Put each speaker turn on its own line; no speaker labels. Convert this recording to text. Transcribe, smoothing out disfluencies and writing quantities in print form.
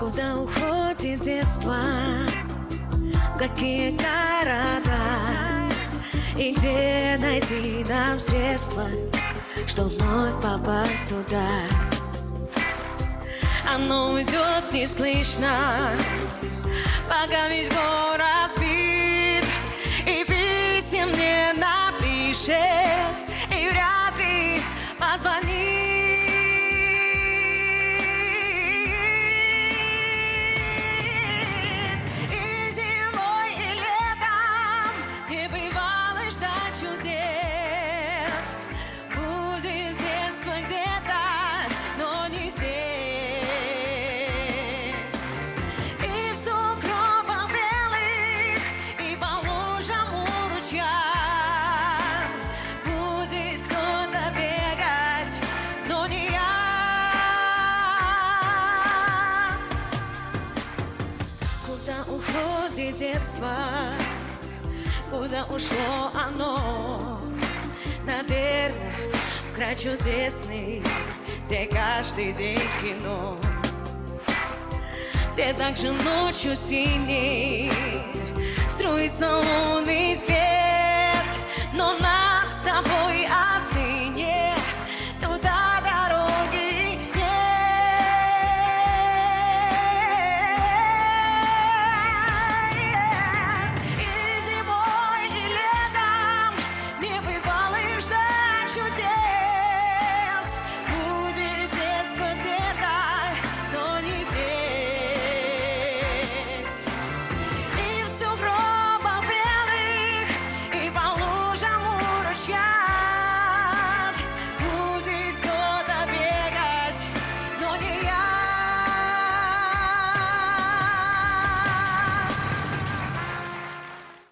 Куда уходит детство, в какие города, и где найти нам средства, что вновь попасть туда. Оно уйдет неслышно, пока весь город спит, и писем не напишет, и вряд ли позвонит. Детство, куда ушло оно? Наверное, в край чудесный, где каждый день кино, где также ночью синий струится лунный свет, но нам с тобой